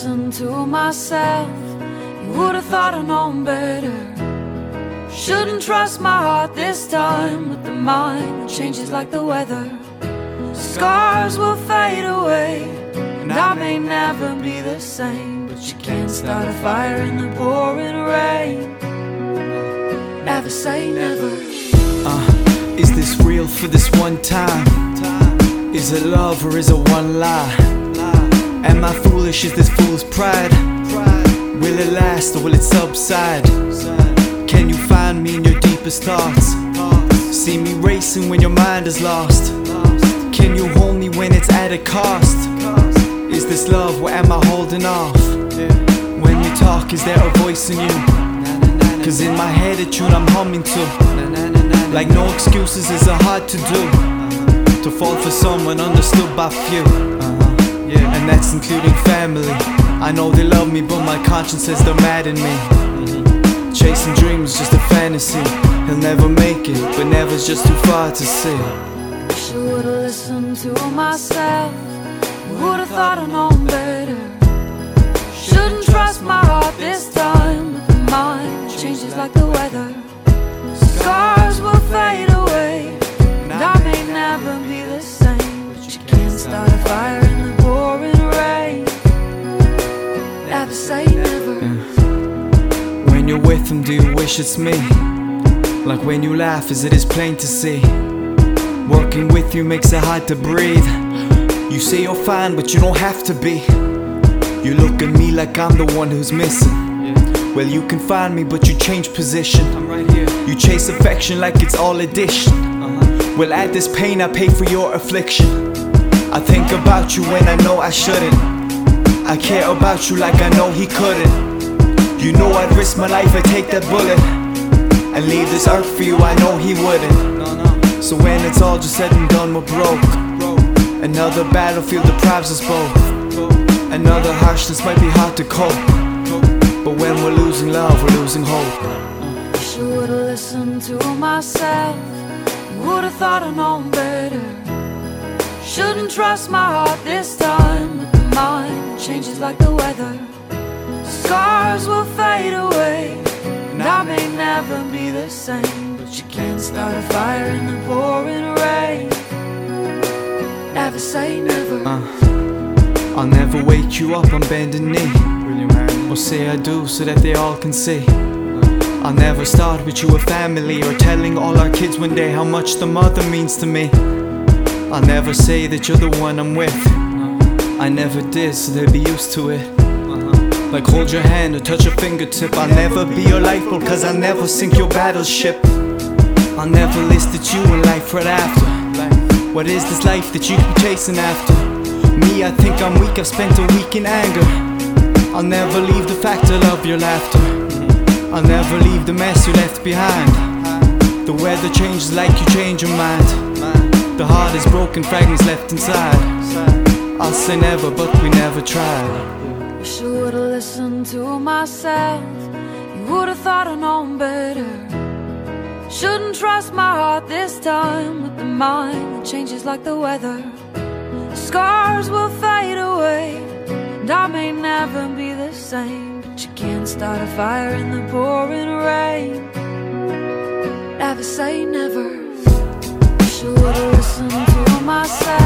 listened to myself, you would've thought I'd known better. Shouldn't trust my heart this time, but the mind changes like the weather. Scars will fade away, and I may never be the same, but you can't start a fire in the pouring rain. Never say never. Is this real for this one time? Is it love or is it one lie? Am I foolish? Is this fool's pride? Will it last or will it subside? Can you find me in your deepest thoughts? See me racing when your mind is lost? Can you hold me when it's at a cost? Is this love or am I holding off? When we talk, is there a voice in you? Cause in my head a tune I'm humming to. Like no excuses, is it hard to do? To fall for someone understood by few, and that's including family. I know they love me but my conscience says they're mad at me. Chasing dreams just a fantasy. He'll never make it, but never's just too far to see. Wish I would've listened to myself, would've thought I'd known better. Shouldn't trust my heart this time, but the mind changes like the weather. Scars will fade away, and I may never be the same, but you can't start a fire in the pouring rain. Never say never. When you're with him, do you wish it's me? Like when you laugh, as it is plain to see. Working with you makes it hard to breathe. You say you're fine, but you don't have to be. You look at me like I'm the one who's missing. Well, you can find me, but you change position. I'm right here. You chase affection like it's all addition. Well, add this pain, I pay for your affliction. I think about you when I know I shouldn't. I care about you like I know he couldn't. You know I'd risk my life, I'd take that bullet and leave this earth for you, I know he wouldn't. So when it's all just said and done, we're broke. Another battlefield deprives us both. Another harshness might be hard to cope, but when we're losing love, we're losing hope. Wish I would've listened to myself, would've thought I'd known better. Shouldn't trust my heart this time, but the mind changes like the weather. Scars will fade away, and I may never be the same, but you can't start a fire in the pouring rain. Never say never. I'll never wake you up on bended knee, or say I do so that they all can see. I'll never start with you a family, or telling all our kids one day how much the mother means to me. I'll never say that you're the one I'm with. I never did, so they'll be used to it. Like hold your hand or touch your fingertip. I'll never be your lifeboat, cause I'll never sink your battleship. I'll never list at you in life right after. What is this life that you keep chasing after? Me, I think I'm weak, I've spent a week in anger. I'll never leave the fact I love your laughter. I'll never leave the mess you left behind. The weather changes like you change your mind. The heart is broken, fragments left inside. I'll say never, but we never tried. Wish I would've listened to myself, you would've thought I'd known better. Shouldn't trust my heart this time, but the mind changes like the weather. Scars will fade away, and I may never be the same, but you can't start a fire in the pouring rain. Never say never. Wish I would've listened to myself.